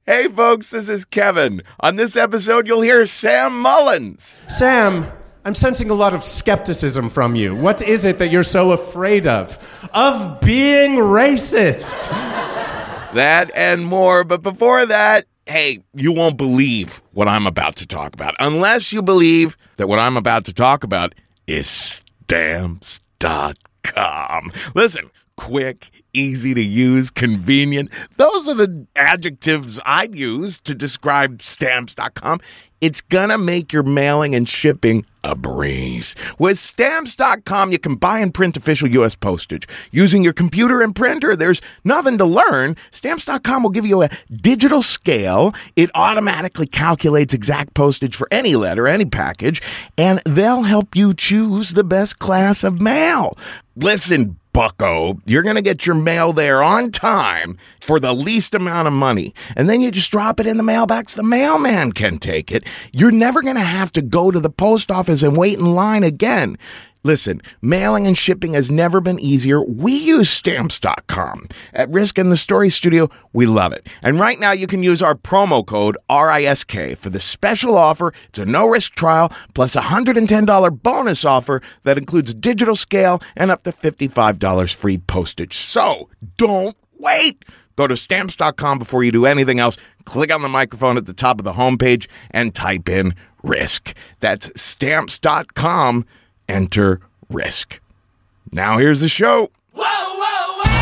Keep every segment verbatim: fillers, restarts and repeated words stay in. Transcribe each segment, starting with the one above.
Hey folks, this is Kevin. On this episode, you'll hear Sam Mullins. Sam, I'm sensing a lot of skepticism from you. What is it that you're so afraid of? Of being racist. That and more, but before that, hey, you won't believe what I'm about to talk about. Unless you believe that what I'm about to talk about is stamps dot com. Listen, quick, easy to use, convenient. Those are the adjectives I'd use to describe stamps dot com. It's gonna make your mailing and shipping a breeze. With stamps dot com, you can buy and print official U S postage. Using your computer and printer, there's nothing to learn. stamps dot com will give you a digital scale. It automatically calculates exact postage for any letter, any package, and they'll help you choose the best class of mail. Listen, bucko, you're going to get your mail there on time for the least amount of money. And then you just drop it in the mailbox. The mailman can take it. You're never going to have to go to the post office and wait in line again. Listen, mailing and shipping has never been easier. We use stamps dot com. At Risk in the Story Studio, we love it. And right now you can use our promo code R I S K for the special offer. It's a no-risk trial plus a one hundred ten dollars bonus offer that includes digital scale and up to fifty-five dollars free postage. So don't wait. Go to stamps dot com before you do anything else. Click on the microphone at the top of the homepage and type in RISK. That's stamps dot com. Enter RISK. Now here's the show. Whoa, whoa, whoa.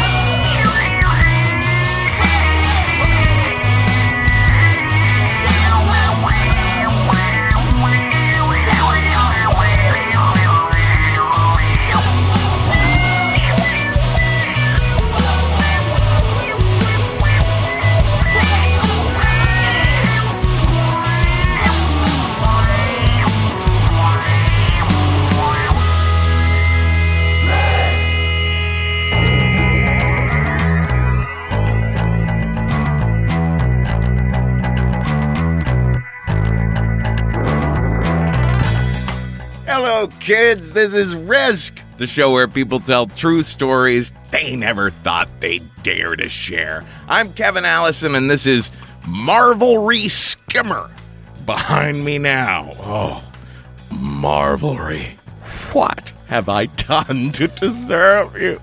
Hello, kids. This is Risk, the show where people tell true stories they never thought they'd dare to share. I'm Kevin Allison, and this is Marvelry Skimmer. Behind me now. Oh, Marvelry. What have I done to deserve you?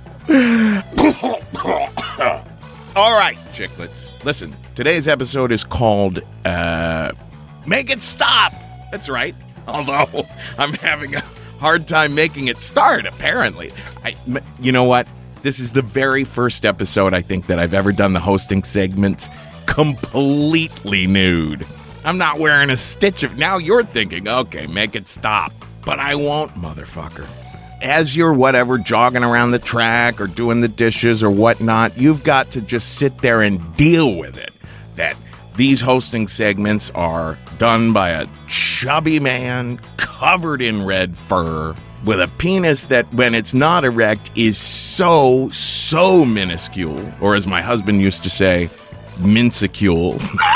All right, chicklets. Listen, today's episode is called, uh, Make It Stop. That's right. Although I'm having a hard time making it start, apparently. I, you know what? This is the very first episode, I think, that I've ever done the hosting segments completely nude. I'm not wearing a stitch of... Now you're thinking, okay, make it stop. But I won't, motherfucker. As you're whatever, jogging around the track or doing the dishes or whatnot, you've got to just sit there and deal with it. That... These hosting segments are done by a chubby man covered in red fur with a penis that, when it's not erect, is so, so minuscule. Or as my husband used to say, minsicule.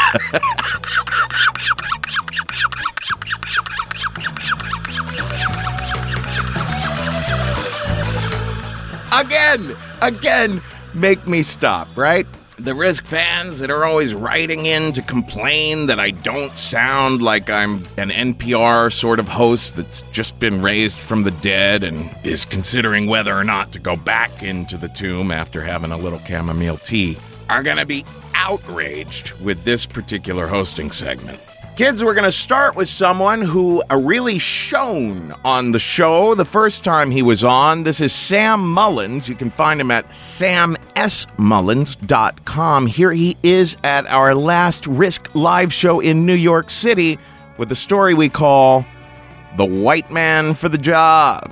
Again, again, make me stop, right? The Risk fans that are always writing in to complain that I don't sound like I'm an N P R sort of host that's just been raised from the dead and is considering whether or not to go back into the tomb after having a little chamomile tea are going to be outraged with this particular hosting segment. Kids, we're going to start with someone who really shone on the show the first time he was on. This is Sam Mullins. You can find him at sam s mullins dot com. Here he is at our last Risk live show in New York City with a story we call The White Man for the Job.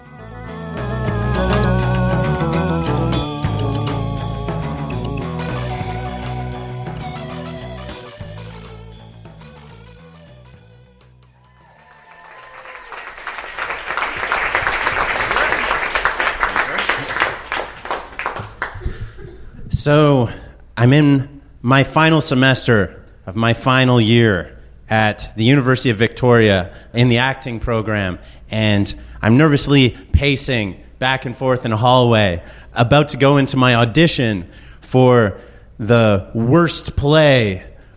So, I'm in my final semester of my final year at the University of Victoria in the acting program, and I'm nervously pacing back and forth in a hallway, about to go into my audition for the worst play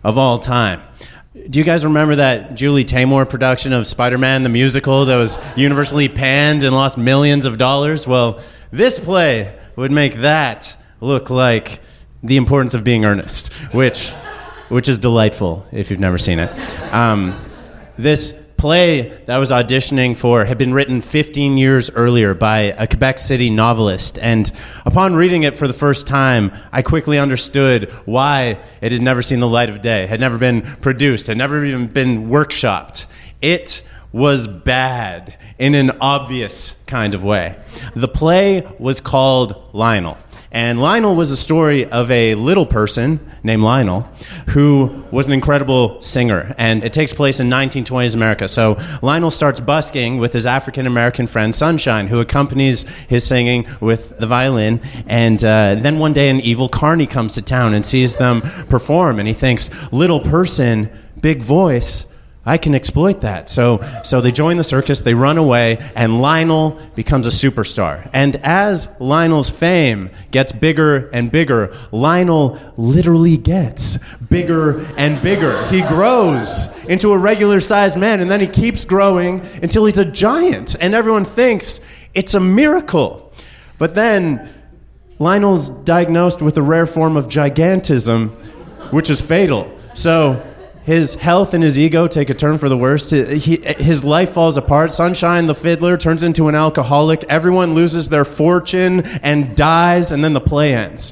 of all time. Do you guys remember that Julie Taymor production of Spider-Man the musical that was universally panned and lost millions of dollars? Well, this play would make that look like The Importance of Being Earnest, which which is delightful if you've never seen it. Um, this play that I was auditioning for had been written fifteen years earlier by a Quebec City novelist, and upon reading it for the first time, I quickly understood why it had never seen the light of day, had never been produced, had never even been workshopped. It was bad in an obvious kind of way. The play was called Lionel. And Lionel was the story of a little person named Lionel who was an incredible singer. And it takes place in nineteen twenties America. So Lionel starts busking with his African-American friend Sunshine, who accompanies his singing with the violin. And uh, then one day an evil carny comes to town and sees them perform. And he thinks, little person, big voice, I can exploit that. So so they join the circus, they run away, and Lionel becomes a superstar. And as Lionel's fame gets bigger and bigger, Lionel literally gets bigger and bigger. He grows into a regular-sized man, and then he keeps growing until he's a giant. And everyone thinks it's a miracle. But then Lionel's diagnosed with a rare form of gigantism, which is fatal. So his health and his ego take a turn for the worst. He, his life falls apart. Sunshine, the fiddler, turns into an alcoholic. Everyone loses their fortune and dies, and then the play ends.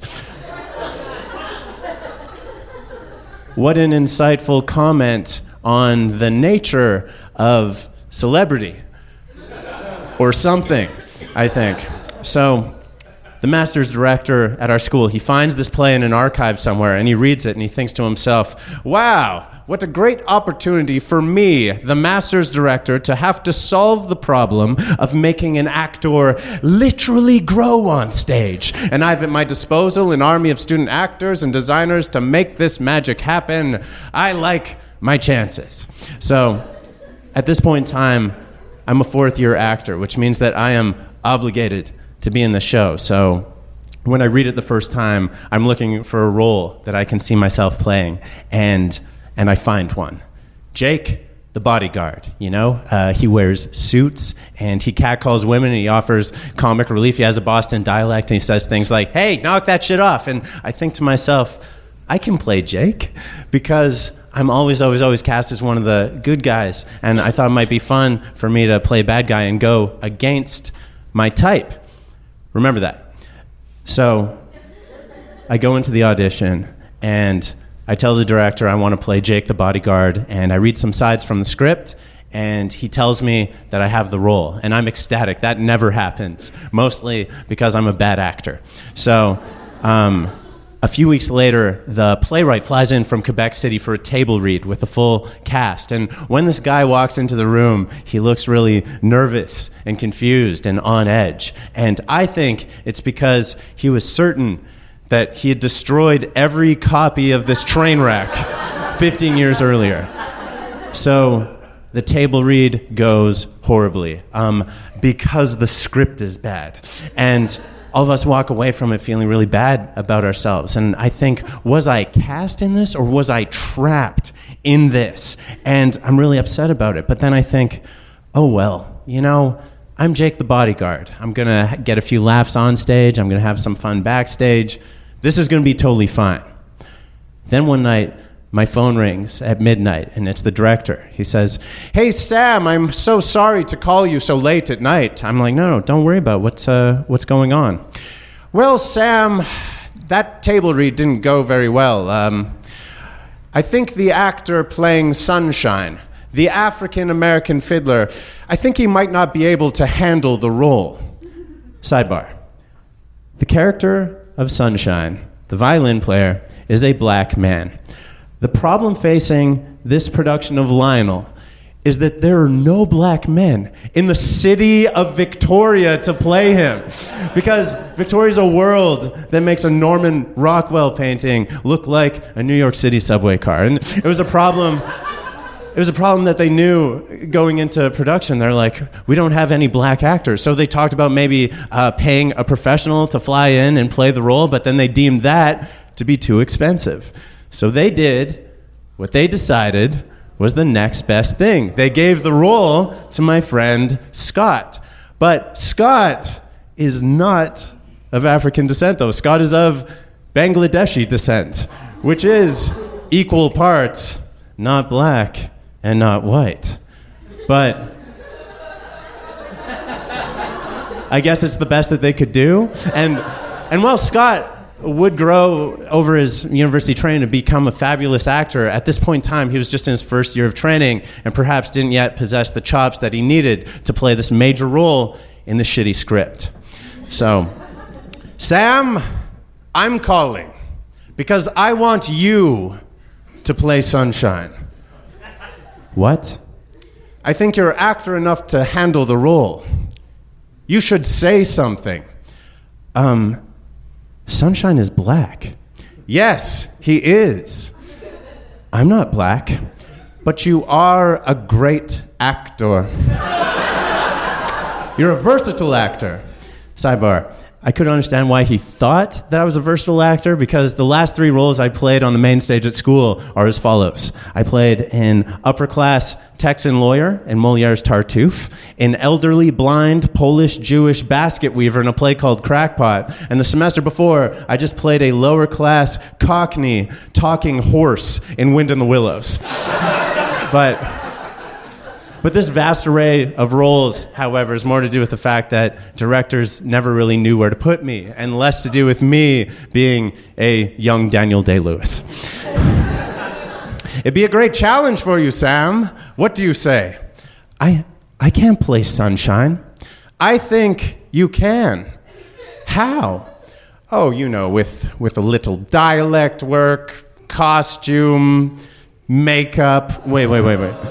What an insightful comment on the nature of celebrity. Or something, I think. So, the master's director at our school, he finds this play in an archive somewhere, and he reads it, and he thinks to himself, wow, what a great opportunity for me, the master's director, to have to solve the problem of making an actor literally grow on stage. And I have at my disposal an army of student actors and designers to make this magic happen. I like my chances. So, at this point in time, I'm a fourth-year actor, which means that I am obligated to be in the show. So when I read it the first time, I'm looking for a role that I can see myself playing, and and I find one. Jake, the bodyguard, you know? Uh, he wears suits, and he catcalls women, and he offers comic relief. He has a Boston dialect, and he says things like, hey, knock that shit off. And I think to myself, I can play Jake, because I'm always, always, always cast as one of the good guys, and I thought it might be fun for me to play bad guy and go against my type. Remember that. So I go into the audition, and I tell the director I want to play Jake the bodyguard, and I read some sides from the script, and he tells me that I have the role, and I'm ecstatic. That never happens, mostly because I'm a bad actor. So um, a few weeks later, the playwright flies in from Quebec City for a table read with the full cast. And when this guy walks into the room, he looks really nervous and confused and on edge. And I think it's because he was certain that he had destroyed every copy of this train wreck fifteen years earlier. So the table read goes horribly um, because the script is bad. And all of us walk away from it feeling really bad about ourselves. And I think, was I cast in this, or was I trapped in this? And I'm really upset about it. But then I think, oh, well, you know, I'm Jake the bodyguard. I'm going to get a few laughs on stage. I'm going to have some fun backstage. This is going to be totally fine. Then one night, my phone rings at midnight, and it's the director. He says, hey, Sam, I'm so sorry to call you so late at night. I'm like, no, no, don't worry about what's, uh, what's going on. Well, Sam, that table read didn't go very well. Um, I think the actor playing Sunshine, the African-American fiddler, I think he might not be able to handle the role. Sidebar. The character of Sunshine, the violin player, is a black man. The problem facing this production of Lionel is that there are no black men in the city of Victoria to play him. Because Victoria's a world that makes a Norman Rockwell painting look like a New York City subway car. And it was a problem... It was a problem that they knew going into production. They're like, we don't have any black actors. So they talked about maybe uh, paying a professional to fly in and play the role, but then they deemed that to be too expensive. So they did what they decided was the next best thing. They gave the role to my friend Scott. But Scott is not of African descent, though. Scott is of Bangladeshi descent, which is equal parts not black and not white. But I guess it's the best that they could do. And and while Scott would grow over his university training to become a fabulous actor, at this point in time, he was just in his first year of training and perhaps didn't yet possess the chops that he needed to play this major role in the shitty script. So, Sam, I'm calling because I want you to play Sunshine. What? I think you're actor enough to handle the role. You should say something. Um, Sunshine is black. Yes, he is. I'm not black, but you are a great actor. You're a versatile actor. Sidebar. I couldn't understand why he thought that I was a versatile actor because the last three roles I played on the main stage at school are as follows. I played an upper-class Texan lawyer in Moliere's Tartuffe, an elderly, blind, Polish-Jewish basket weaver in a play called Crackpot, and the semester before, I just played a lower-class Cockney talking horse in Wind in the Willows. But... But this vast array of roles, however, is more to do with the fact that directors never really knew where to put me, and less to do with me being a young Daniel Day-Lewis. It'd be a great challenge for you, Sam. What do you say? I I can't play Sunshine. I think you can. How? Oh, you know, with, with a little dialect work, costume, makeup. Wait, wait, wait, wait.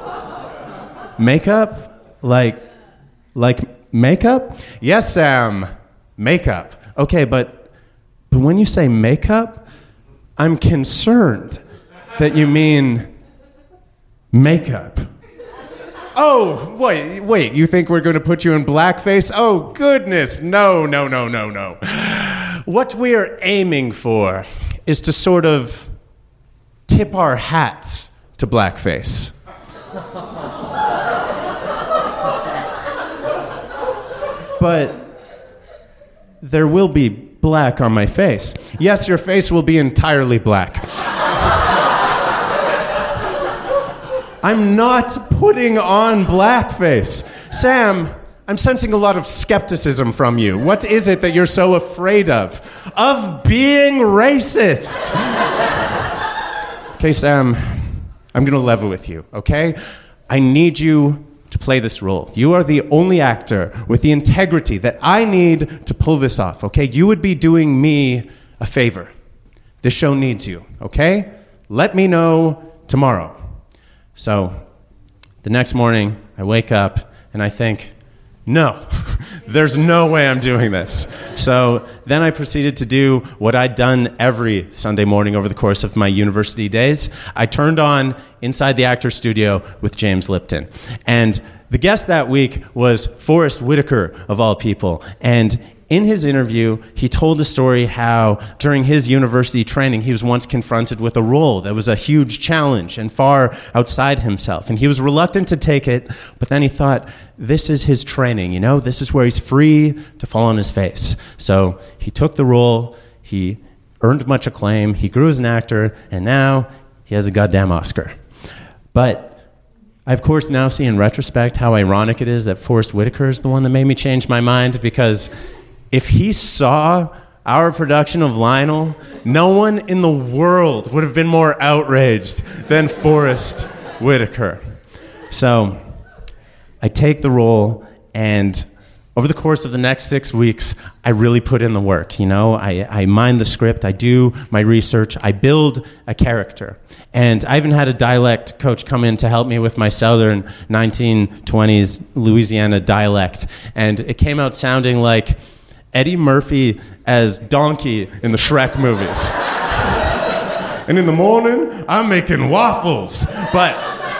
Makeup? Like, like makeup? Yes, Sam. Makeup. Okay, but, but when you say makeup, I'm concerned that you mean makeup. Oh, wait, wait, you think we're going to put you in blackface? Oh, goodness, no, no, no, no, no. What we're aiming for is to sort of tip our hats to blackface. But there will be black on my face. Yes, your face will be entirely black. I'm not putting on blackface. Sam, I'm sensing a lot of skepticism from you. What is it that you're so afraid of? Of being racist. Okay, Sam, I'm going to level with you, okay? I need you to play this role. You are the only actor with the integrity that I need to pull this off, okay? You would be doing me a favor. This show needs you, okay? Let me know tomorrow. So, the next morning, I wake up and I think, no, there's no way I'm doing this. So then I proceeded to do what I'd done every Sunday morning over the course of my university days. I turned on Inside the Actors Studio with James Lipton. And the guest that week was Forrest Whitaker, of all people. And in his interview, he told the story how during his university training, he was once confronted with a role that was a huge challenge and far outside himself. And he was reluctant to take it, but then he thought, this is his training, you know? This is where he's free to fall on his face. So he took the role, he earned much acclaim, he grew as an actor, and now he has a goddamn Oscar. But I, of course, now see in retrospect how ironic it is that Forrest Whitaker is the one that made me change my mind, because if he saw our production of Lionel, no one in the world would have been more outraged than Forrest Whitaker. So I take the role, and over the course of the next six weeks, I really put in the work. You know, I, I mine the script, I do my research, I build a character. And I even had a dialect coach come in to help me with my southern nineteen twenties Louisiana dialect. And it came out sounding like Eddie Murphy as Donkey in the Shrek movies. And in the morning, I'm making waffles. But,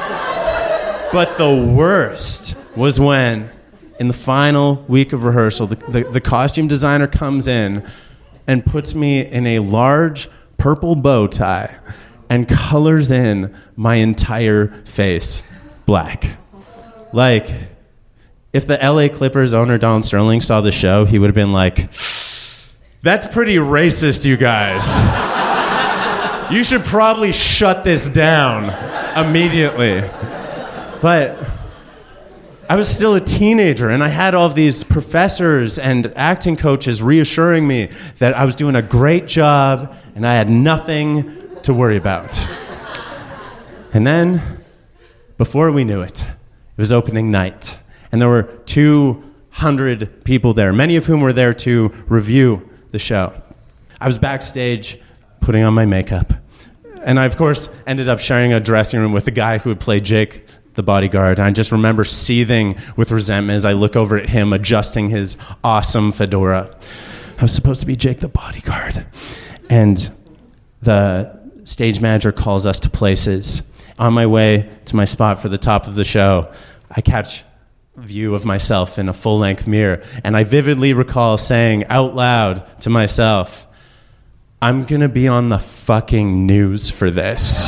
but the worst was when, in the final week of rehearsal, the, the, the costume designer comes in and puts me in a large purple bow tie and colors in my entire face black. Like, if the L A Clippers owner Don Sterling saw the show, he would have been like, that's pretty racist, you guys. You should probably shut this down immediately. But I was still a teenager, and I had all of these professors and acting coaches reassuring me that I was doing a great job and I had nothing to worry about. And then, before we knew it, it was opening night, and there were two hundred people there, many of whom were there to review the show. I was backstage putting on my makeup, and I, of course, ended up sharing a dressing room with the guy who would play Jake the bodyguard. I just remember seething with resentment as I look over at him adjusting his awesome fedora. I was supposed to be Jake the bodyguard. And the stage manager calls us to places. On my way to my spot for the top of the show, I catch a view of myself in a full-length mirror, and I vividly recall saying out loud to myself, I'm gonna be on the fucking news for this.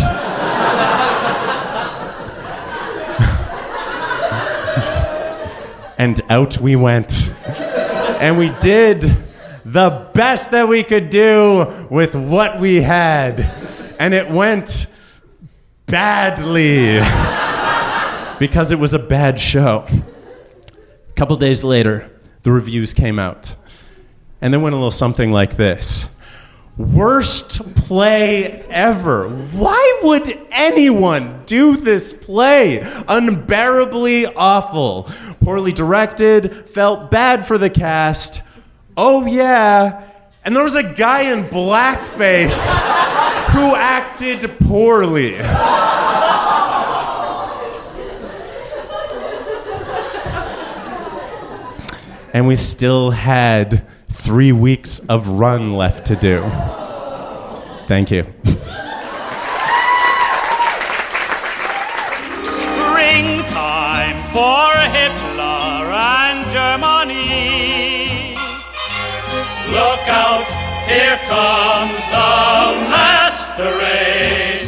And out we went. And we did the best that we could do with what we had. And it went badly because it was a bad show. A couple days later, the reviews came out. And they went a little something like this. Worst play ever. Why would anyone do this play? Unbearably awful. Poorly directed, felt bad for the cast. Oh yeah, and there was a guy in blackface who acted poorly. And we still had three weeks of run left to do. Thank you. Springtime for Hitler and Germany. Look out, here comes the master race.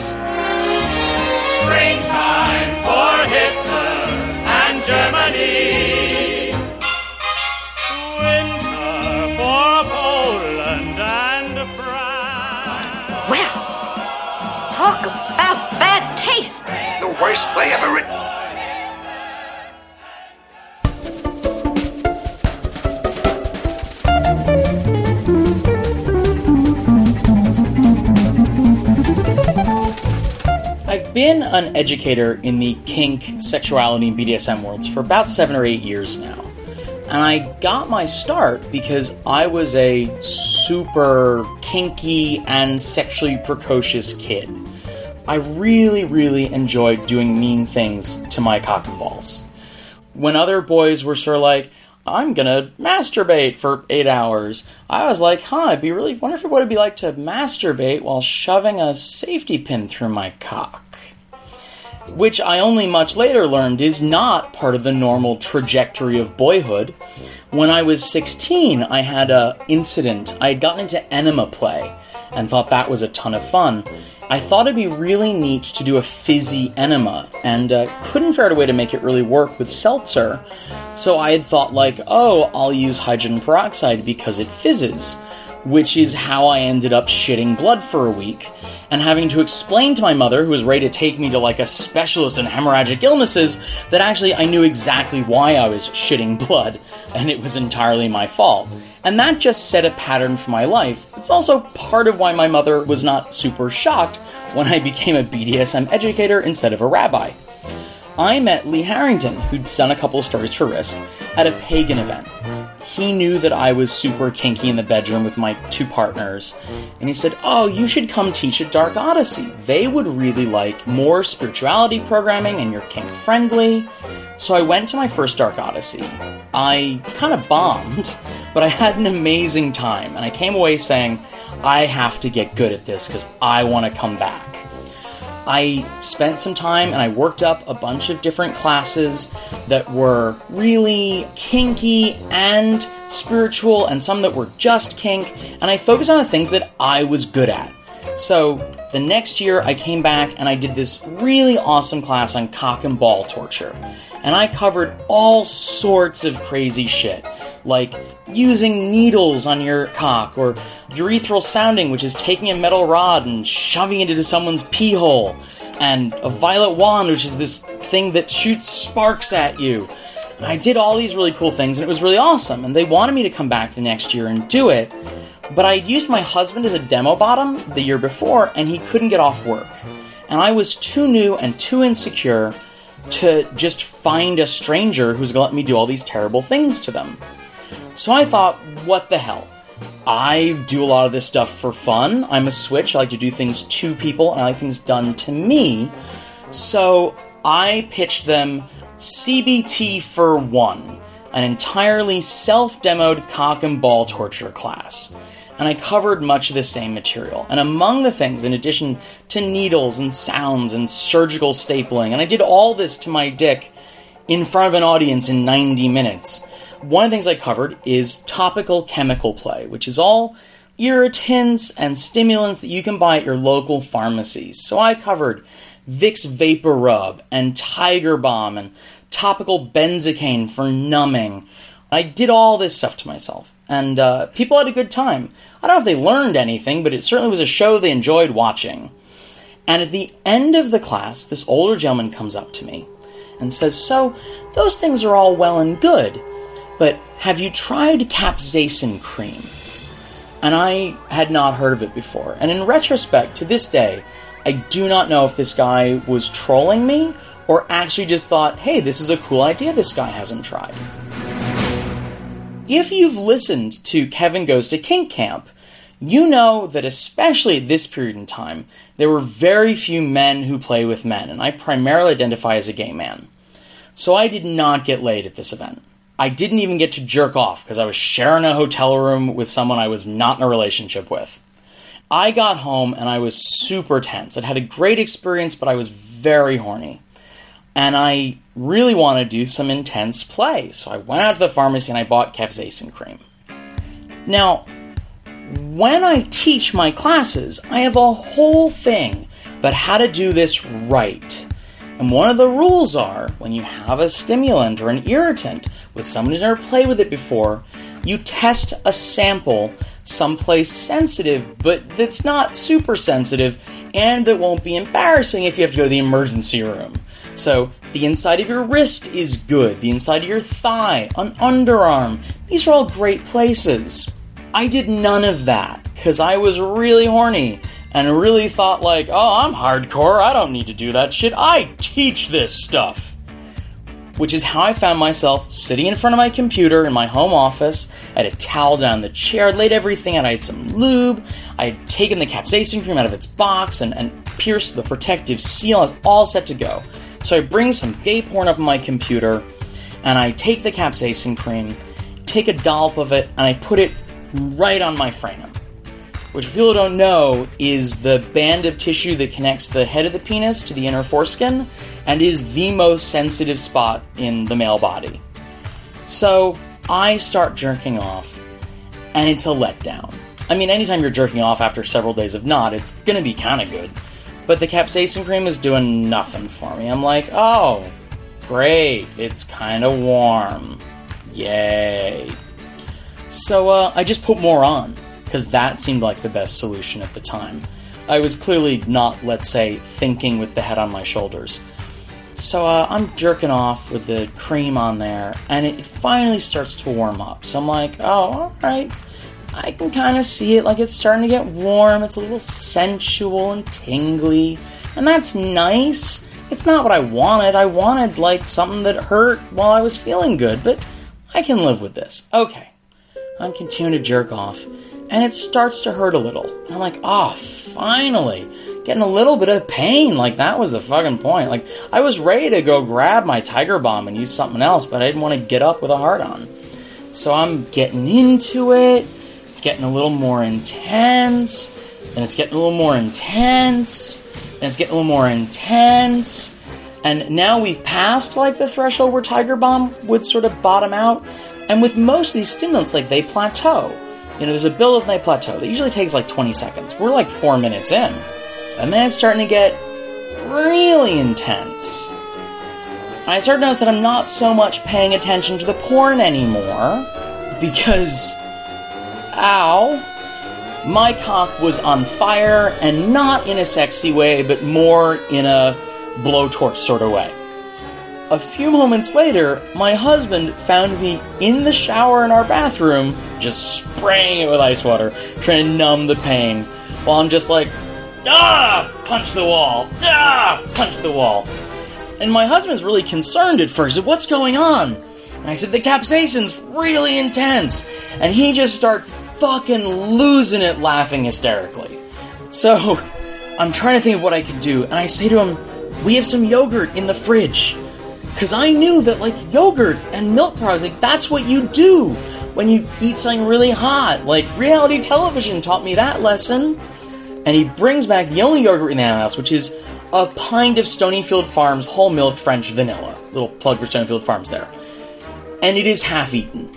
Springtime for Hitler and Germany. Talk about bad taste. The worst play ever written. I've been an educator in the kink, sexuality, and B D S M worlds for about seven or eight years now. And I got my start because I was a super kinky and sexually precocious kid. I really, really enjoyed doing mean things to my cock and balls. When other boys were sort of like, I'm gonna masturbate for eight hours, I was like, huh, I'd be really, wonder if what it'd be like to masturbate while shoving a safety pin through my cock. Which I only much later learned is not part of the normal trajectory of boyhood. When I was sixteen, I had an incident. I had gotten into enema play and thought that was a ton of fun. I thought it'd be really neat to do a fizzy enema, and uh, couldn't figure out a way to make it really work with seltzer. So I had thought like, oh, I'll use hydrogen peroxide because it fizzes, which is how I ended up shitting blood for a week, and having to explain to my mother, who was ready to take me to like a specialist in hemorrhagic illnesses, that actually I knew exactly why I was shitting blood, and it was entirely my fault. And that just set a pattern for my life. It's also part of why my mother was not super shocked when I became a B D S M educator instead of a rabbi. I met Lee Harrington, who'd done a couple of stories for Risk, at a pagan event. He knew that I was super kinky in the bedroom with my two partners, and he said, oh, you should come teach at Dark Odyssey. They would really like more spirituality programming, and you're kink-friendly. So I went to my first Dark Odyssey. I kind of bombed, but I had an amazing time, and I came away saying, I have to get good at this because I want to come back. I spent some time and I worked up a bunch of different classes that were really kinky and spiritual, and some that were just kink, and I focused on the things that I was good at. So the next year I came back and I did this really awesome class on cock and ball torture. And I covered all sorts of crazy shit, like using needles on your cock, or urethral sounding, which is taking a metal rod and shoving it into someone's pee hole, and a violet wand, which is this thing that shoots sparks at you. And I did all these really cool things, and it was really awesome, and they wanted me to come back the next year and do it, but I had used my husband as a demo bottom the year before, and he couldn't get off work. And I was too new and too insecure to just find a stranger who's going to let me do all these terrible things to them. So I thought, what the hell? I do a lot of this stuff for fun. I'm a switch. I like to do things to people, and I like things done to me. So I pitched them C B T for One, an entirely self-demoed cock and ball torture class. And I covered much of the same material. And among the things, in addition to needles and sounds and surgical stapling, and I did all this to my dick in front of an audience in ninety minutes, one of the things I covered is topical chemical play, which is all irritants and stimulants that you can buy at your local pharmacies. So I covered Vicks Vapor Rub and Tiger Balm and topical benzocaine for numbing. I did all this stuff to myself, and uh, people had a good time. I don't know if they learned anything, but it certainly was a show they enjoyed watching. And at the end of the class, this older gentleman comes up to me and says, "So, those things are all well and good, but have you tried capsaicin cream?" And I had not heard of it before. And in retrospect, to this day, I do not know if this guy was trolling me or actually just thought, hey, this is a cool idea this guy hasn't tried. If you've listened to Kevin Goes to Kink Camp, you know that especially at this period in time, there were very few men who play with men, and I primarily identify as a gay man. So I did not get laid at this event. I didn't even get to jerk off because I was sharing a hotel room with someone I was not in a relationship with. I got home and I was super tense. I'd had a great experience, but I was very horny. And I really wanted to do some intense play. So I went out to the pharmacy and I bought capsaicin cream. Now, when I teach my classes, I have a whole thing about how to do this right. And one of the rules are, when you have a stimulant or an irritant with someone who's never played with it before, you test a sample someplace sensitive, but that's not super sensitive, and that won't be embarrassing if you have to go to the emergency room. So, the inside of your wrist is good, the inside of your thigh, an underarm, these are all great places. I did none of that, because I was really horny, and really thought like, oh, I'm hardcore, I don't need to do that shit, I teach this stuff. Which is how I found myself sitting in front of my computer in my home office. I had a towel down the chair, I'd laid everything out, I had some lube, I had taken the capsaicin cream out of its box and, and pierced the protective seal, I was all set to go. So I bring some gay porn up on my computer, and I take the capsaicin cream, take a dollop of it, and I put it right on my frenum. Which people don't know is the band of tissue that connects the head of the penis to the inner foreskin, and is the most sensitive spot in the male body. So I start jerking off, and it's a letdown. I mean, anytime you're jerking off after several days of not, it's gonna be kinda good. But the capsaicin cream is doing nothing for me. I'm like, oh, great, it's kinda warm. Yay. So uh, I just put more on, because that seemed like the best solution at the time. I was clearly not, let's say, thinking with the head on my shoulders. So uh, I'm jerking off with the cream on there, and it finally starts to warm up. So I'm like, oh, alright, I can kind of see it, like it's starting to get warm, it's a little sensual and tingly, and that's nice. It's not what I wanted. I wanted, like, something that hurt while I was feeling good, but I can live with this. Okay. I'm continuing to jerk off, and it starts to hurt a little. And I'm like, oh, finally. Getting a little bit of pain. Like, that was the fucking point. Like, I was ready to go grab my Tiger Balm and use something else, but I didn't want to get up with a hard-on. So I'm getting into it. It's getting a little more intense. And it's getting a little more intense. And it's getting a little more intense. And now we've passed, like, the threshold where Tiger Balm would sort of bottom out. And with most of these stimulants, like, they plateau. You know, there's a build-up and they plateau. That usually takes, like, twenty seconds. We're, like, four minutes in. And then it's starting to get really intense. And I started to notice that I'm not so much paying attention to the porn anymore, because, ow, my cock was on fire, and not in a sexy way, but more in a blowtorch sort of way. A few moments later, my husband found me in the shower in our bathroom, just spraying it with ice water, trying to numb the pain, while I'm just like, ah, punch the wall, ah, punch the wall. And my husband's really concerned at first. What's going on? And I said, the capsaicin's really intense. And he just starts fucking losing it, laughing hysterically. So, I'm trying to think of what I could do. And I say to him, we have some yogurt in the fridge. Because I knew that, like, yogurt and milk products, like, that's what you do when you eat something really hot. Like, reality television taught me that lesson. And he brings back the only yogurt in the house, which is a pint of Stonyfield Farms whole milk French vanilla. Little plug for Stonyfield Farms there. And it is half-eaten.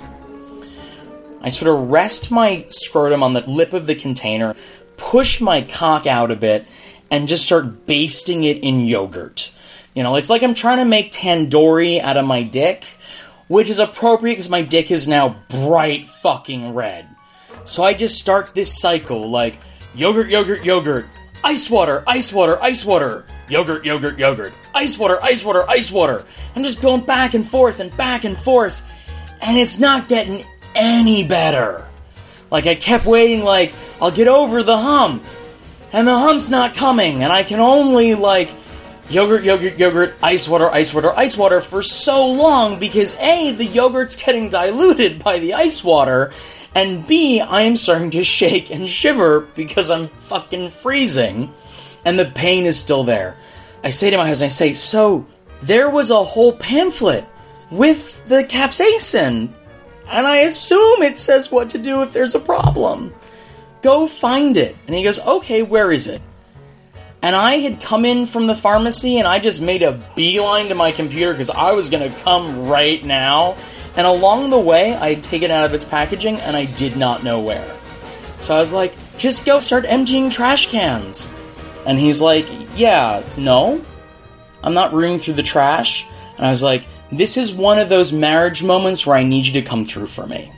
I sort of rest my scrotum on the lip of the container, push my cock out a bit, and just start basting it in yogurt. You know, it's like I'm trying to make tandoori out of my dick, which is appropriate because my dick is now bright fucking red. So I just start this cycle, like, yogurt, yogurt, yogurt, ice water, ice water, ice water, yogurt, yogurt, yogurt, ice water, ice water, ice water. I'm just going back and forth and back and forth, and it's not getting any better. Like, I kept waiting, like, I'll get over the hump, and the hump's not coming, and I can only, like, yogurt, yogurt, yogurt, ice water, ice water, ice water for so long because A, the yogurt's getting diluted by the ice water, and B, I am starting to shake and shiver because I'm fucking freezing, and the pain is still there. I say to my husband, I say, so, there was a whole pamphlet with the capsaicin, and I assume it says what to do if there's a problem. Go find it. And he goes, okay, where is it? And I had come in from the pharmacy, and I just made a beeline to my computer because I was going to come right now. And along the way, I had taken it out of its packaging, and I did not know where. So I was like, just go start emptying trash cans. And he's like, yeah, no, I'm not rooting through the trash. And I was like, this is one of those marriage moments where I need you to come through for me.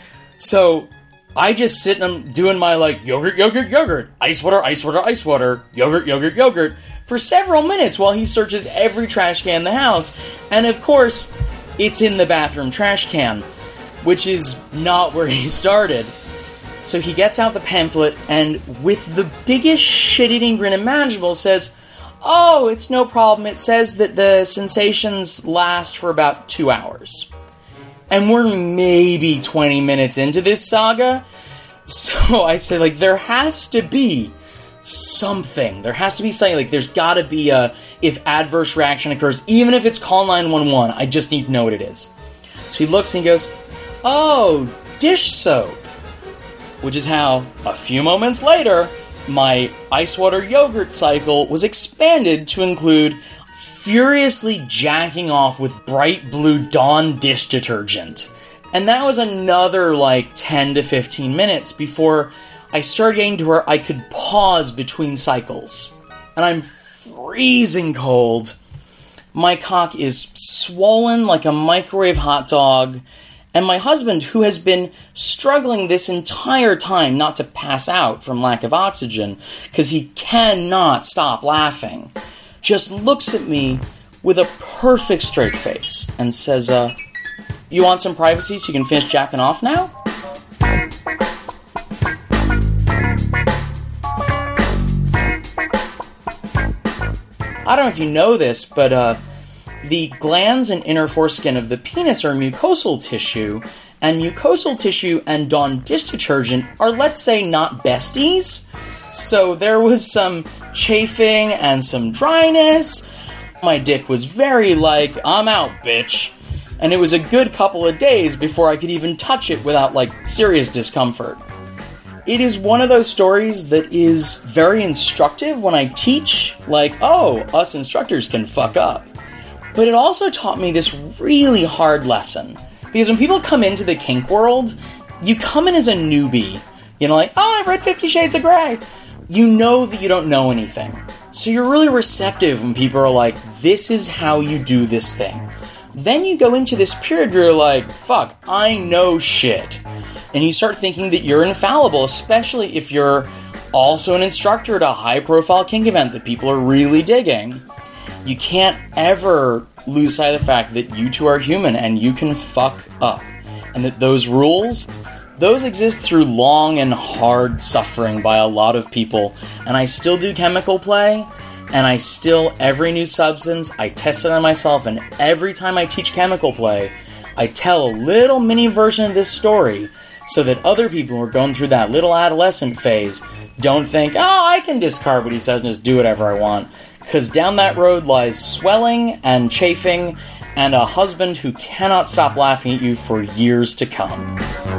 So I just sit and doing my, like, yogurt, yogurt, yogurt, ice water, ice water, ice water, yogurt, yogurt, yogurt, for several minutes while he searches every trash can in the house. And of course, it's in the bathroom trash can, which is not where he started. So he gets out the pamphlet and, with the biggest shit-eating grin imaginable, says, oh, it's no problem. It says that the sensations last for about two hours. And we're maybe twenty minutes into this saga. So I say, like, there has to be something. There has to be something. Like, there's got to be a, if adverse reaction occurs, even if it's call nine one one, I just need to know what it is. So he looks and he goes, oh, dish soap. Which is how, a few moments later, my ice water yogurt cycle was expanded to include furiously jacking off with bright blue Dawn dish detergent. And that was another, like, ten to fifteen minutes before I started getting to where I could pause between cycles. And I'm freezing cold. My cock is swollen like a microwave hot dog. And my husband, who has been struggling this entire time not to pass out from lack of oxygen, because he cannot stop laughing, just looks at me with a perfect straight face and says, uh, you want some privacy so you can finish jacking off now? I don't know if you know this, but uh, the glands and inner foreskin of the penis are mucosal tissue, and mucosal tissue and Dawn dish detergent are, let's say, not besties. So there was some chafing and some dryness. My dick was very like, I'm out, bitch. And it was a good couple of days before I could even touch it without, like, serious discomfort. It is one of those stories that is very instructive when I teach, like, oh, us instructors can fuck up. But it also taught me this really hard lesson. Because when people come into the kink world, you come in as a newbie. You know, like, oh, I've read Fifty Shades of Grey. you know that you don't know anything. So you're really receptive when people are like, this is how you do this thing. Then you go into this period where you're like, fuck, I know shit. And you start thinking that you're infallible, especially if you're also an instructor at a high-profile kink event that people are really digging. You can't ever lose sight of the fact that you two are human and you can fuck up. And that those rules, those exist through long and hard suffering by a lot of people. And I still do chemical play, and I still, every new substance, I test it on myself, and every time I teach chemical play, I tell a little mini version of this story so that other people who are going through that little adolescent phase don't think, oh, I can discard what he says and just do whatever I want. Because down that road lies swelling and chafing and a husband who cannot stop laughing at you for years to come.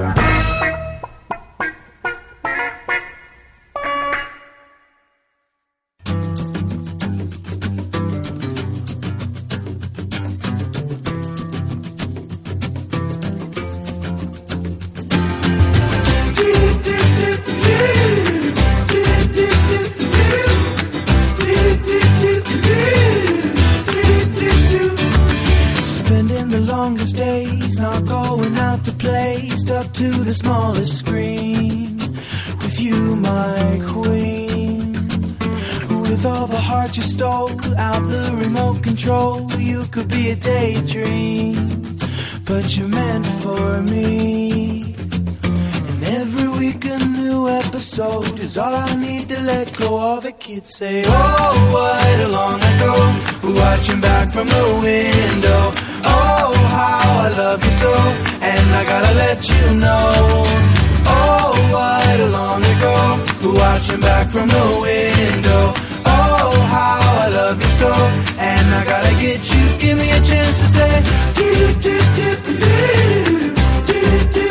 To the smallest screen with you, my queen. With all the heart you stole out the remote control, you could be a daydream, but you're meant for me. And every week a new episode is all I need to let go. All the kids say, oh, what a long ago, watching back from the window. Oh, how I love you so, and I gotta let you know. Oh, what a long ago, watching back from the window. Oh, how I love you so, and I gotta get you. Give me a chance to say, do do do do do do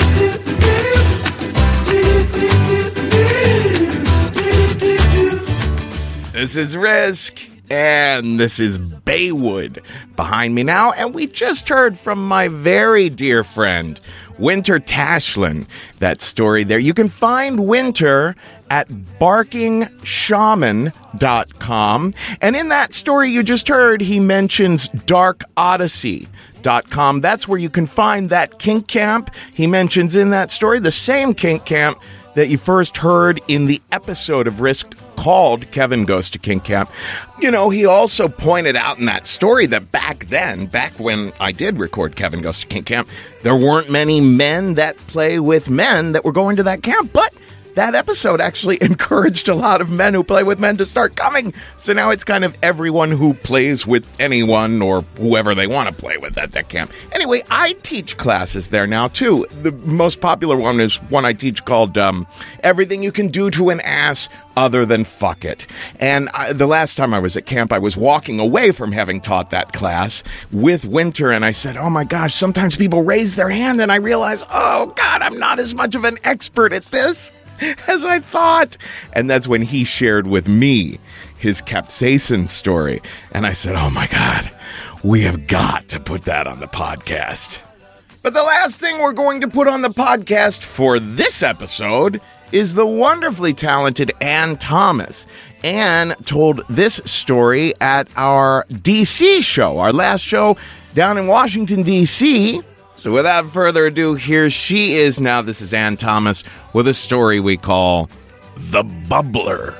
do do. This is Risk. And this is Baywood behind me now. And we just heard from my very dear friend, Winter Tashlin, that story there. You can find Winter at barking shaman dot com. And in that story you just heard, he mentions dark odyssey dot com. That's where you can find that kink camp he mentions in that story, the same kink camp that you first heard in the episode of Risk called Kevin Goes to Kink Camp. You know, he also pointed out in that story that back then, back when I did record Kevin Goes to Kink Camp, there weren't many men that play with men that were going to that camp, but that episode actually encouraged a lot of men who play with men to start coming. So now it's kind of everyone who plays with anyone or whoever they want to play with at that camp. Anyway, I teach classes there now, too. The most popular one is one I teach called um, Everything You Can Do to an Ass Other Than Fuck It. And I, the last time I was at camp, I was walking away from having taught that class with Winter, and I said, oh my gosh, sometimes people raise their hand, and I realize, oh God, I'm not as much of an expert at this as I thought. And that's when he shared with me his capsaicin story. And I said, oh my God, we have got to put that on the podcast. But the last thing we're going to put on the podcast for this episode is the wonderfully talented Ann Thomas. Ann told this story at our D C show, our last show down in Washington, D C So without further ado, here she is now. This is Ann Thomas with a story we call The Bubbler.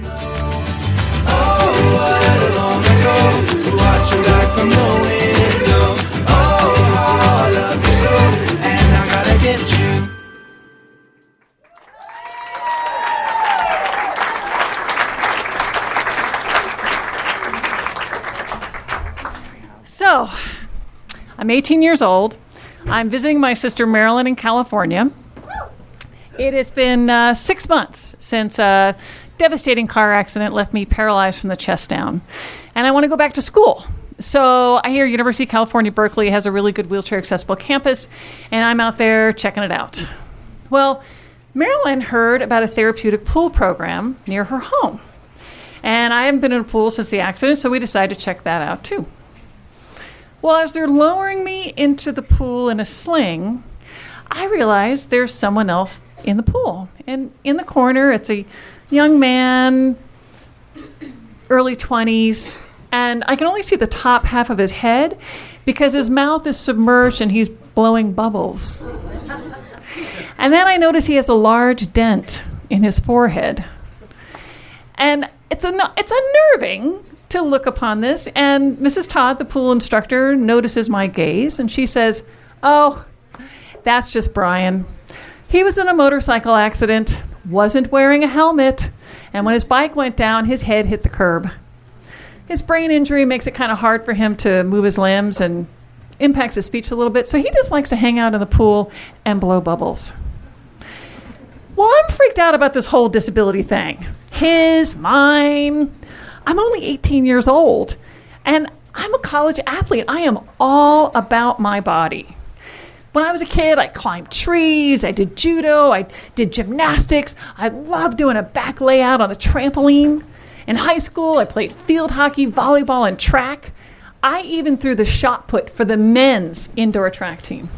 Oh, what a long ago, watching back from the window. Oh, how I love you so, and I gotta get you. So, I'm eighteen years old. I'm visiting my sister Marilyn in California. It has been uh, six months since a devastating car accident left me paralyzed from the chest down. And I want to go back to school. So I hear University of California, Berkeley has a really good wheelchair-accessible campus, and I'm out there checking it out. Well, Marilyn heard about a therapeutic pool program near her home. And I haven't been in a pool since the accident, so we decided to check that out too. Well, as they're lowering me into the pool in a sling, I realize there's someone else in the pool. And in the corner, it's a young man, early twenties, and I can only see the top half of his head because his mouth is submerged and he's blowing bubbles. And then I notice he has a large dent in his forehead. And it's a, it's unnerving to look upon this. And Missus Todd, the pool instructor, notices my gaze, and she says, "Oh, that's just Brian. He was in a motorcycle accident, wasn't wearing a helmet, and when his bike went down, his head hit the curb. His brain injury makes it kind of hard for him to move his limbs and impacts his speech a little bit, so he just likes to hang out in the pool and blow bubbles." Well, I'm freaked out about this whole disability thing. His, mine. I'm only eighteen years old, and I'm a college athlete. I am all about my body. When I was a kid, I climbed trees, I did judo, I did gymnastics. I loved doing a back layout on the trampoline. In high school, I played field hockey, volleyball, and track. I even threw the shot put for the men's indoor track team.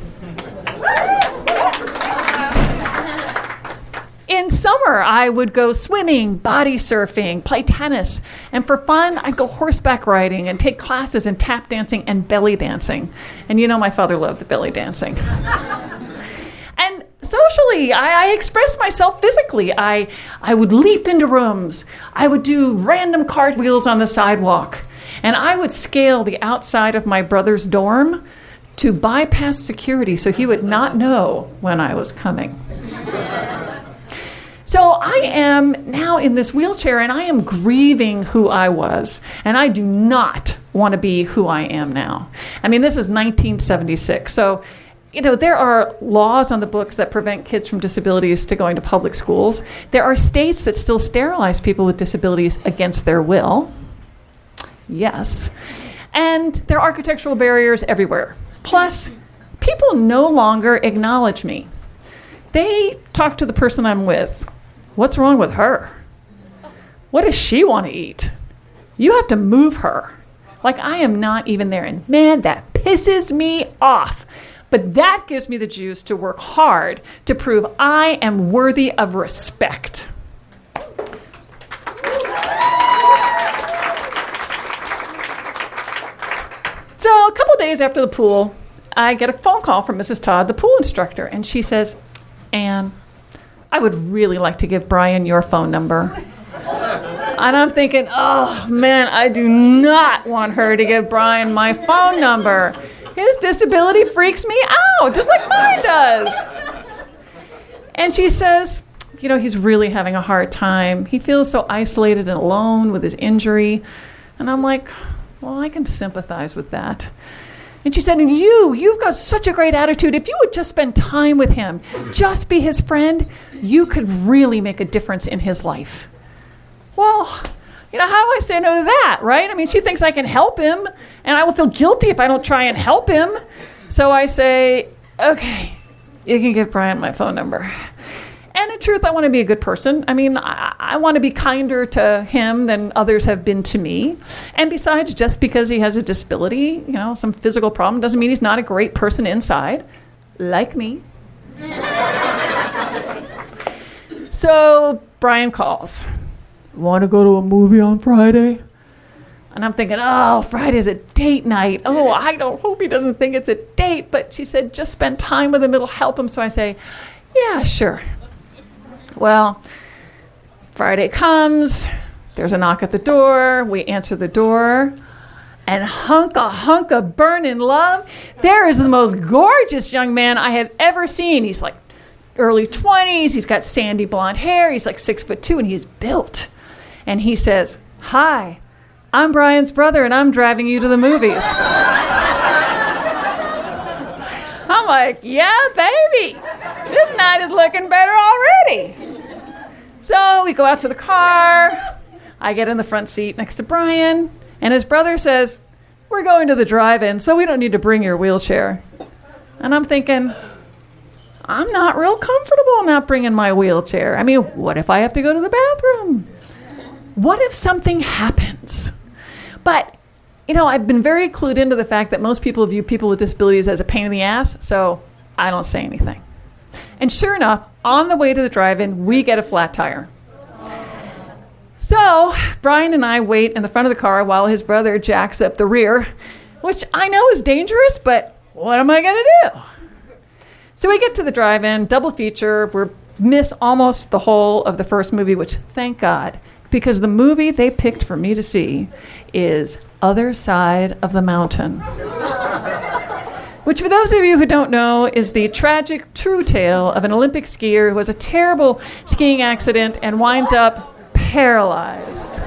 In summer, I would go swimming, body surfing, play tennis, and for fun, I'd go horseback riding and take classes in tap dancing and belly dancing. And you know my father loved the belly dancing. And socially, I, I expressed myself physically. I, I would leap into rooms. I would do random cartwheels on the sidewalk. And I would scale the outside of my brother's dorm to bypass security so he would not know when I was coming. So I am now in this wheelchair, and I am grieving who I was. And I do not want to be who I am now. I mean, this is nineteen seventy-six. So, you know, there are laws on the books that prevent kids from disabilities to going to public schools. There are states that still sterilize people with disabilities against their will. Yes. And there are architectural barriers everywhere. Plus, people no longer acknowledge me. They talk to the person I'm with. What's wrong with her? What does she want to eat? You have to move her. Like I am not even there. And man, that pisses me off. But that gives me the juice to work hard to prove I am worthy of respect. So a couple days after the pool, I get a phone call from Missus Todd, the pool instructor, and she says, "Anne, I would really like to give Brian your phone number." And I'm thinking, oh man, I do not want her to give Brian my phone number. His disability freaks me out, just like mine does. And she says, you know, he's really having a hard time. He feels so isolated and alone with his injury. And I'm like, well, I can sympathize with that. And she said, and you, you've got such a great attitude. If you would just spend time with him, just be his friend, you could really make a difference in his life. Well, you know, how do I say no to that, right? I mean, she thinks I can help him, and I will feel guilty if I don't try and help him. So I say, okay, you can give Brian my phone number. And in truth, I want to be a good person. I mean, I, I want to be kinder to him than others have been to me. And besides, just because he has a disability, you know, some physical problem, doesn't mean he's not a great person inside, like me. So Brian calls. Want to go to a movie on Friday? And I'm thinking, oh, Friday's a date night. Oh, I don't hope he doesn't think it's a date. But she said, just spend time with him. It'll help him. So I say, yeah, sure. Well, Friday comes, there's a knock at the door, we answer the door, and hunka hunka burnin' love, there is the most gorgeous young man I have ever seen. He's like early twenties, he's got sandy blonde hair, he's like six foot two, and he's built. And he says, "Hi, I'm Brian's brother, and I'm driving you to the movies." I'm like, yeah, baby, this night is looking better already. So we go out to the car. I get in the front seat next to Brian, and his brother says, "We're going to the drive-in, so we don't need to bring your wheelchair." And I'm thinking, I'm not real comfortable not bringing my wheelchair. I mean, what if I have to go to the bathroom? What if something happens? But you know, I've been very clued into the fact that most people view people with disabilities as a pain in the ass, so I don't say anything. And sure enough, on the way to the drive-in, we get a flat tire. So Brian and I wait in the front of the car while his brother jacks up the rear, which I know is dangerous, but what am I going to do? So we get to the drive-in, double feature. We miss almost the whole of the first movie, which thank God, because the movie they picked for me to see is Other Side of the Mountain, which for those of you who don't know is the tragic true tale of an Olympic skier who has a terrible skiing accident and winds up paralyzed,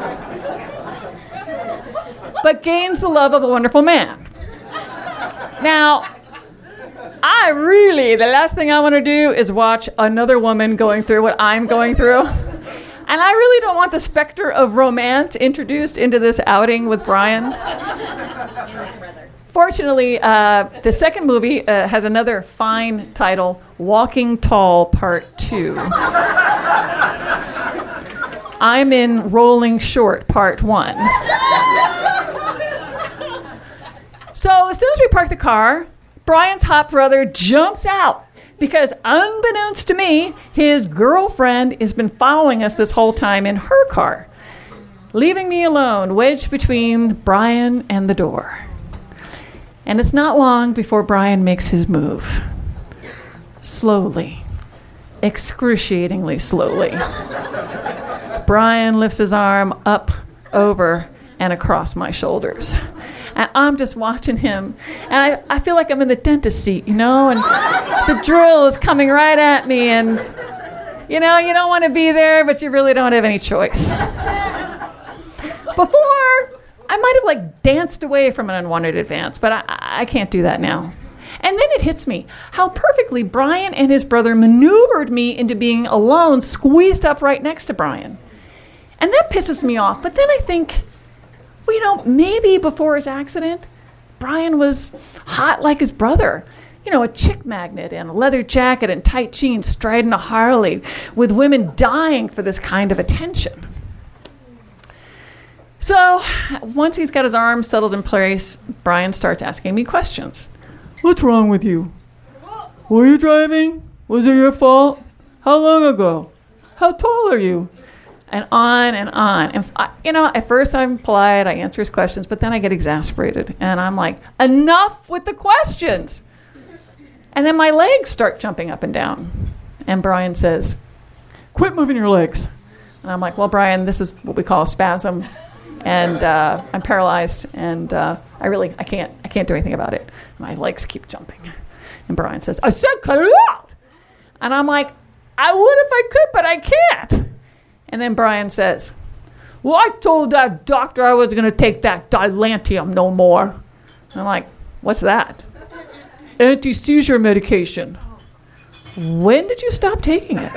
but gains the love of a wonderful man. Now, I really, the last thing I want to do is watch another woman going through what I'm going through. And I really don't want the specter of romance introduced into this outing with Brian. Fortunately, uh, the second movie uh, has another fine title, Walking Tall Part two. I'm in Rolling Short Part one. So as soon as we park the car, Brian's hot brother jumps out because unbeknownst to me, his girlfriend has been following us this whole time in her car, leaving me alone, wedged between Brian and the door. And it's not long before Brian makes his move. Slowly, excruciatingly slowly. Brian lifts his arm up, over, and across my shoulders. And I'm just watching him, and I, I feel like I'm in the dentist seat, you know, and the drill is coming right at me, and, you know, you don't want to be there, but you really don't have any choice. Before, I might have, like, danced away from an unwanted advance, but I, I can't do that now. And then it hits me how perfectly Brian and his brother maneuvered me into being alone, squeezed up right next to Brian. And that pisses me off, but then I think, well, you know, maybe before his accident, Brian was hot like his brother. You know, a chick magnet and a leather jacket and tight jeans, striding a Harley, with women dying for this kind of attention. So, once he's got his arms settled in place, Brian starts asking me questions. What's wrong with you? Were you driving? Was it your fault? How long ago? How tall are you? And on and on. And, I, you know, at first I'm polite, I answer his questions, but then I get exasperated. And I'm like, enough with the questions. And then my legs start jumping up and down. And Brian says, quit moving your legs. And I'm like, well, Brian, this is what we call a spasm. And uh, I'm paralyzed, and uh, I really, I can't, I can't do anything about it. My legs keep jumping. And Brian says, I said cut it out. And I'm like, I would if I could, but I can't. And then Brian says, well, I told that doctor I wasn't going to take that Dilantium no more. And I'm like, what's that? Anti-seizure medication. When did you stop taking it?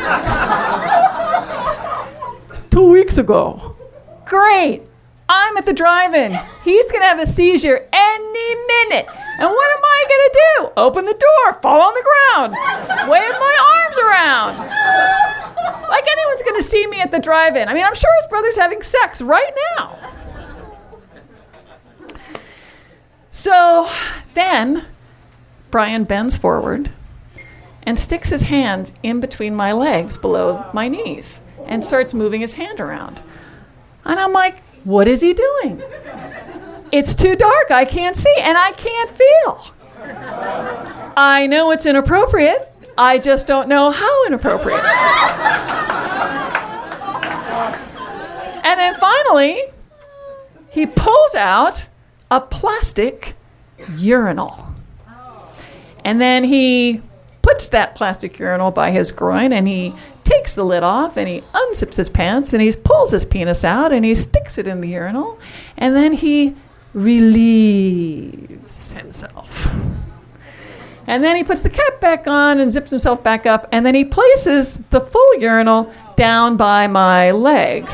Two weeks ago. Great. I'm at the drive-in. He's going to have a seizure any minute. And what am I going to do? Open the door, fall on the ground, wave my arms around. Like anyone's going to see me at the drive-in. I mean, I'm sure his brother's having sex right now. So then Brian bends forward and sticks his hands in between my legs below my knees and starts moving his hand around. And I'm like, what is he doing? It's too dark. I can't see, and I can't feel. I know it's inappropriate. I just don't know how inappropriate. And then finally, he pulls out a plastic urinal. And then he puts that plastic urinal by his groin, and he takes the lid off, and he unzips his pants, and he pulls his penis out, and he sticks it in the urinal, and then he relieves himself. And then he puts the cap back on and zips himself back up, and then he places the full urinal down by my legs.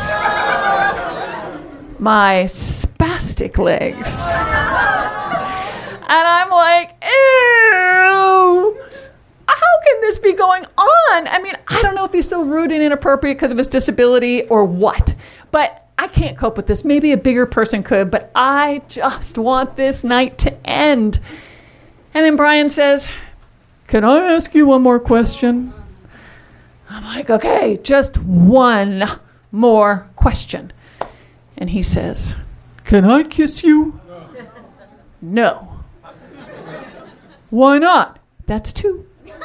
My spastic legs. And I'm like, ew! How can this be going on? I mean, I don't know if he's so rude and inappropriate because of his disability or what, but I can't cope with this. Maybe a bigger person could, but I just want this night to end. And then Brian says, can I ask you one more question? I'm like, okay, just one more question. And he says, "Can I kiss you?" "No." "Why not?" "That's two."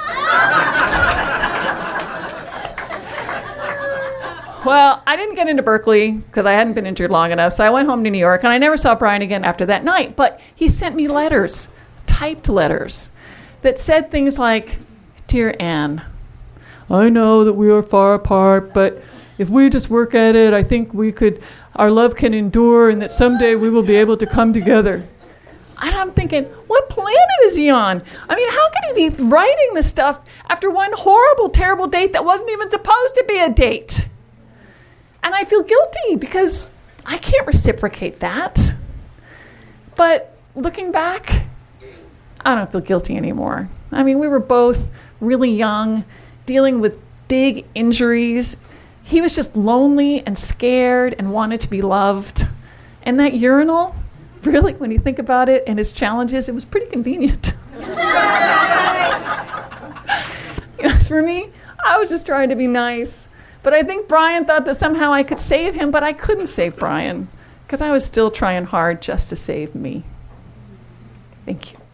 Well, I didn't get into Berkeley because I hadn't been injured long enough, so I went home to New York, and I never saw Brian again after that night. But he sent me letters, typed letters, that said things like, "Dear Anne, I know that we are far apart, but if we just work at it, I think we could, our love can endure, and that someday we will be able to come together." And I'm thinking, what planet is he on? I mean, how can he be writing this stuff after one horrible, terrible date that wasn't even supposed to be a date? And I feel guilty because I can't reciprocate that. But looking back, I don't feel guilty anymore. I mean, we were both really young, dealing with big injuries. He was just lonely and scared and wanted to be loved. And that urinal, really, when you think about it and his challenges, it was pretty convenient. You know, as for me, I was just trying to be nice. But I think Brian thought that somehow I could save him, but I couldn't save Brian because I was still trying hard just to save me. Thank you.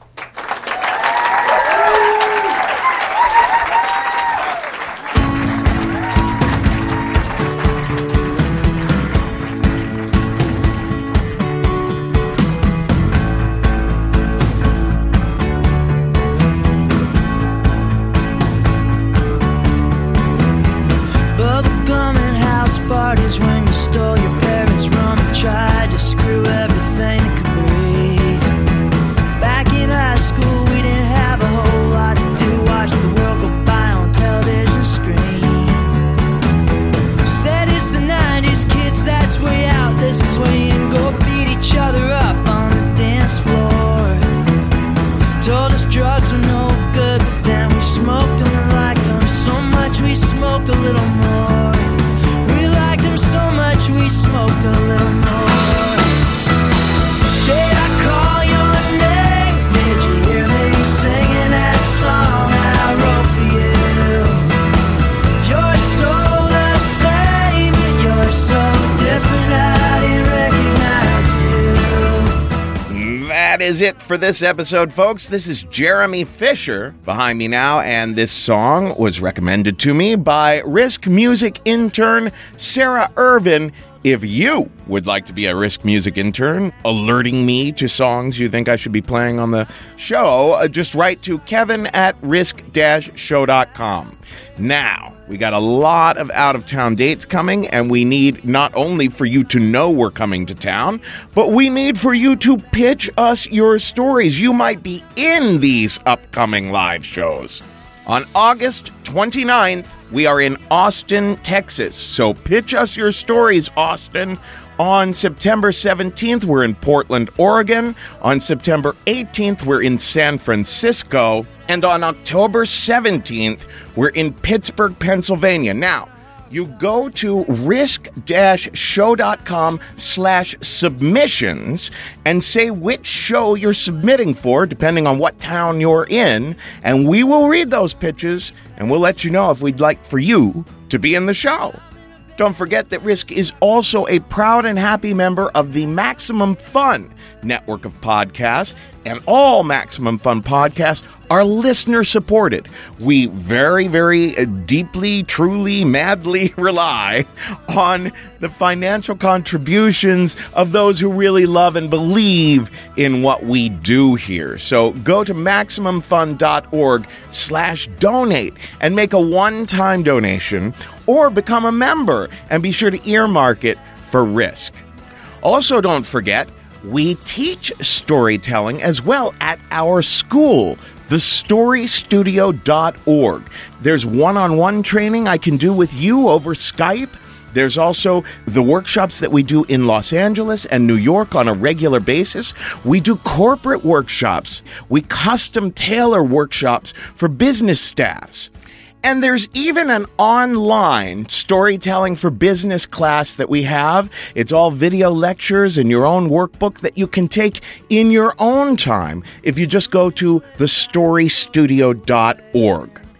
When you stole your parents' rum and tried to screw everything that could breathe. Back in high school, we didn't have a whole lot to do. Watch the world go by on television screen. Said it's the nineties, kids, that's way out. This is way in. Go beat each other up on the dance floor. Told us drugs were no good, but then we smoked them and liked them so much we smoked a little more. So much we smoked a little more. Did I call your name? Did you hear me singing that song that I wrote for you? You're so the same, but you're so different. I didn't recognize you. That is it for this episode, folks. This is Jeremy Fisher behind me now, and this song was recommended to me by Risk Music intern Sarah Irvin. If you would like to be a Risk Music intern, alerting me to songs you think I should be playing on the show, uh, just write to Kevin at risk dash show dot com. Now, we got a lot of out-of-town dates coming, and we need not only for you to know we're coming to town, but we need for you to pitch us your stories. You might be in these upcoming live shows. On August twenty-ninth, we are in Austin, Texas. So pitch us your stories, Austin. On September seventeenth, we're in Portland, Oregon. On September eighteenth, we're in San Francisco. And on October seventeenth, we're in Pittsburgh, Pennsylvania. Now, you go to risk dash show dot com slash submissions and say which show you're submitting for, depending on what town you're in, and we will read those pitches, and we'll let you know if we'd like for you to be in the show. Don't forget that Risk is also a proud and happy member of the Maximum Fun network of podcasts, and all Maximum Fun podcasts are listener-supported. We very, very deeply, truly, madly rely on the financial contributions of those who really love and believe in what we do here. So go to maximum fun dot org slash donate and make a one-time donation, or become a member and be sure to earmark it for Risk. Also, don't forget, we teach storytelling as well at our school, the story studio dot org. There's one-on-one training I can do with you over Skype. There's also the workshops that we do in Los Angeles and New York on a regular basis. We do corporate workshops. We custom tailor workshops for business staffs. And there's even an online storytelling for business class that we have. It's all video lectures and your own workbook that you can take in your own time if you just go to the story studio dot org.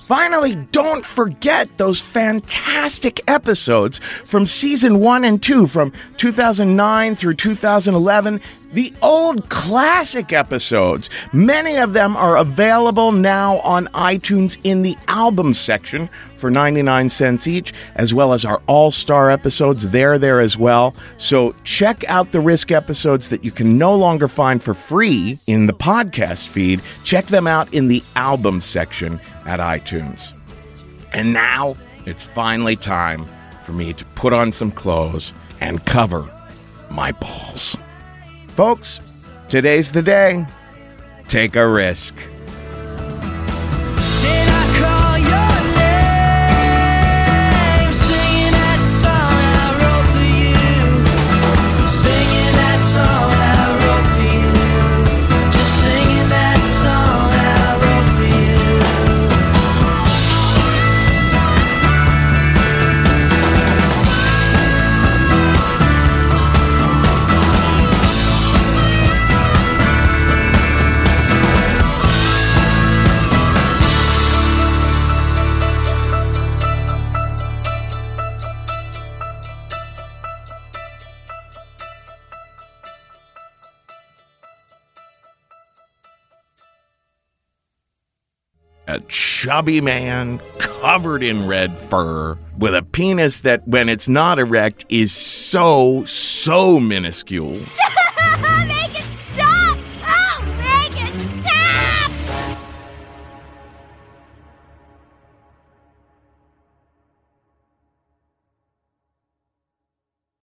Finally, don't forget those fantastic episodes from season one and two, from two thousand nine through two thousand eleven. The old classic episodes. Many of them are available now on iTunes in the album section for ninety-nine cents each, as well as our all-star episodes. They're there as well. So check out the Risk episodes that you can no longer find for free in the podcast feed. Check them out in the album section at iTunes. And now it's finally time for me to put on some clothes and cover my balls. Folks, today's the day. Take a risk. A chubby man covered in red fur with a penis that, when it's not erect, is so, so minuscule.